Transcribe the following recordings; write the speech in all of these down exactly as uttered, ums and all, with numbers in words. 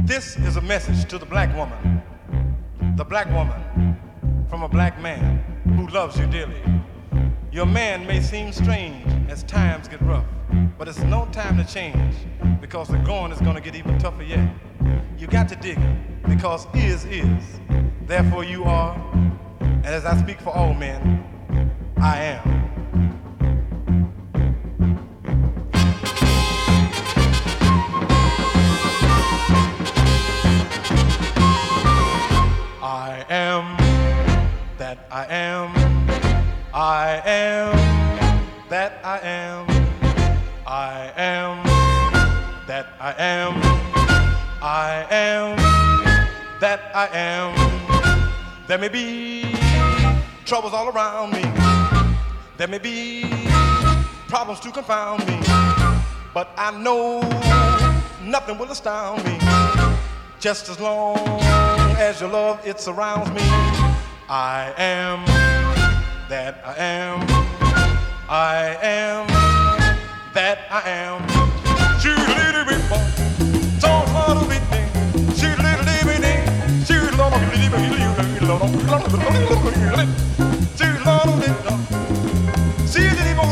This is a message to the black woman, the black woman from a black man who loves you dearly. Your man may seem strange as times get rough, but it's no time to change because the going is gonna get even tougher yet. You got to dig it because is is. Therefore you are, and as I speak for all men, I am. I am that I am. I am that I am. I am that I am. I am that I am. There may be troubles all around me. There may be problems to confound me. But I know nothing will astound me. Just as long as your love, it surrounds me. I am that I am. I am that I am. Shoot a little bit more. Don't want to be there. Shoot a little bit there. Shoot a little bit there. Shoot a little bit there. Shoot a little bit there. See a little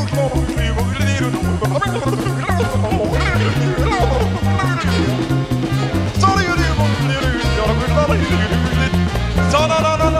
so no no no no.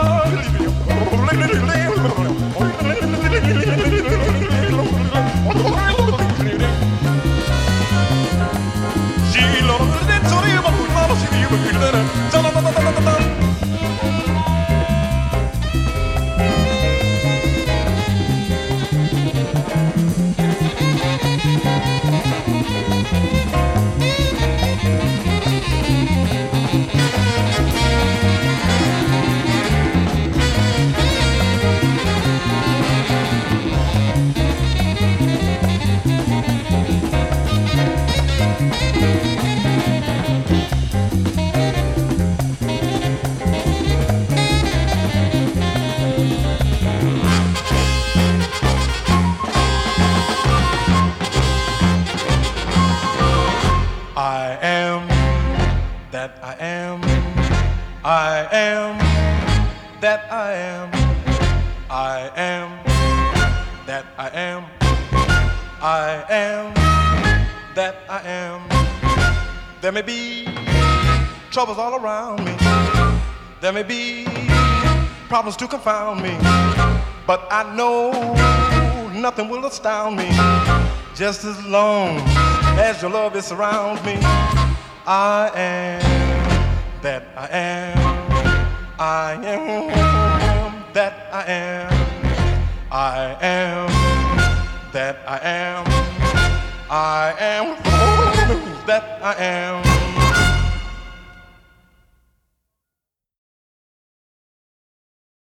I am that I am. I am that I am. I am that I am. I am that I am. There may be troubles all around me. There may be problems to confound me. But I know nothing will astound me. Just as long as your love, it surrounds me. I am that I am. I am that I am. I am that I am. I am that I am.